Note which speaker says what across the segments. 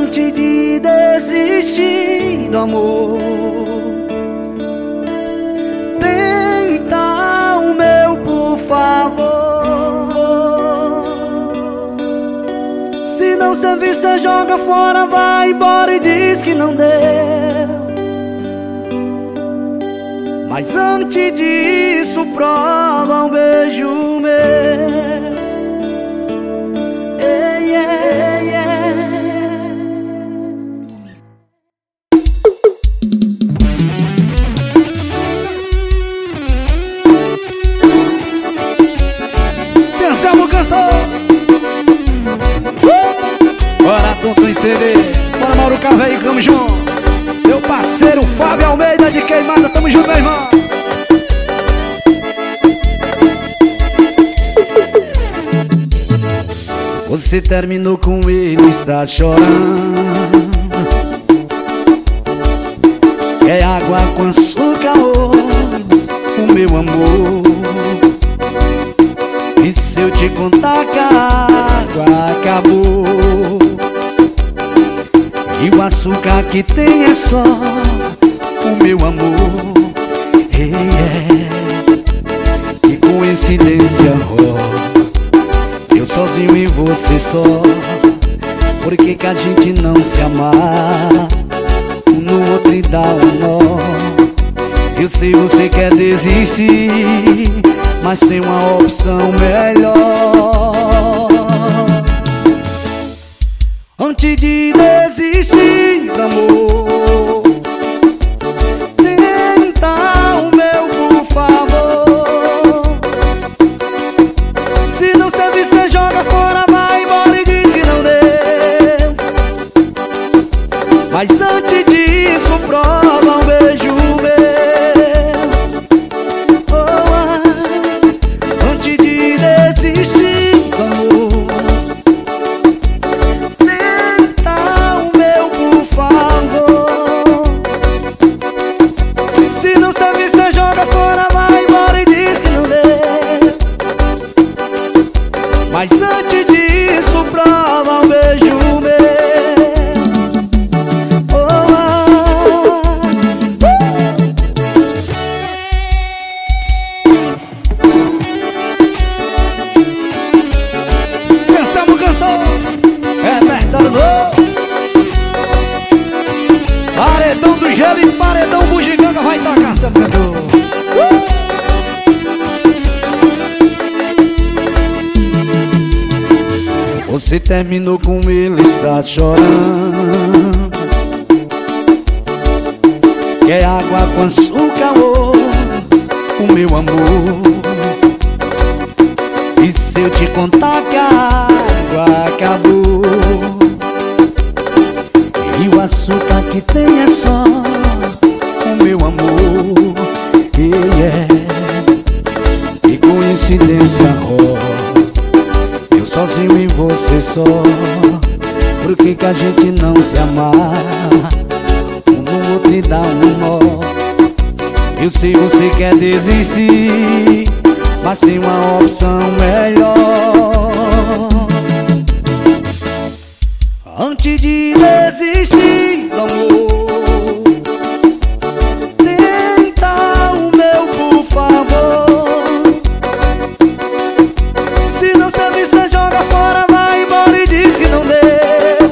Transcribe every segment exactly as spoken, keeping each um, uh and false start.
Speaker 1: antes de desistir do amor. Tenta o meu, por favor. Se não servir, cê joga fora, vai embora e diz que não deu. Mas antes disso, prova um beijo meu. Ei, ei, ei. Sensacional cantor. uh! Bora, Tonto em C D. Bora, Mauro Carveio, tamo junto. Meu parceiro Fábio Almeida de Queimada, tamo junto, meu irmão. Você terminou com ele, está chorando. É água com açúcar, oh, o meu amor. E se eu te contar que a água acabou, e o açúcar que tem é só o meu amor. Ei, é, que coincidência, oh, eu sozinho e você só. Por que que a gente não se amar? No outro e dá um nó. Eu sei você quer desistir, mas tem uma opção melhor. Antes de desistir, amor, tenta o meu, por favor. Se não servir, cê joga fora, vai embora e diz que não deu. Mas antes disso, prova um beijo meu. Oh, ah, antes de desistir, amor, mas antes disso, prova um beijo meu. Oh, ah. Sensacional cantor. É verdade, não. Paredão do gelo e paredão bugiganga vai tocar, seu cantor. uh! Você terminou com ele, está chorando. Quer água com açúcar, oh, o meu amor. E se eu te contar que a água acabou, e o açúcar que tem é só o meu amor. E é, que coincidência, oh, sozinho e você só. Por que que a gente não se amar? Um no outro e dá um nó. Eu sei você quer desistir, mas tem uma opção melhor. Antes de desistir, amor, tenta o meu, por favor. Se não servir, cê joga fora, vai embora e diz que não deu.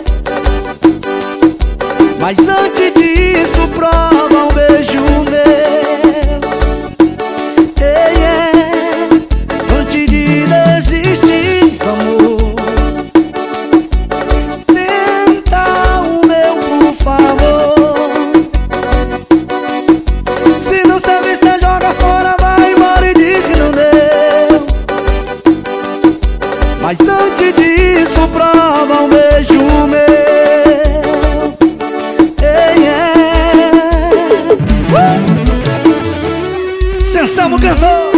Speaker 1: Mas antes disso, prova um beijo meu. Ei, é, antes de desistir, amor, tenta o meu, por favor. Se não servir, cê joga fora, vai embora e diz que não deu. Mas antes disso, prova um beijo meu. Ei, é. uh! Sensacional cantor.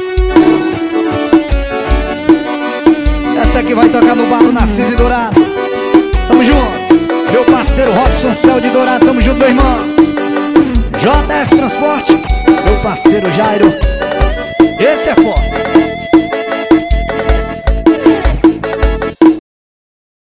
Speaker 1: Essa aqui vai tocar no bar do Narciso e Dourado. Tamo junto. Meu parceiro Robson Céu de Dourado, tamo junto, meu irmão. J F Transporte, meu parceiro Jairo. Esse é foda.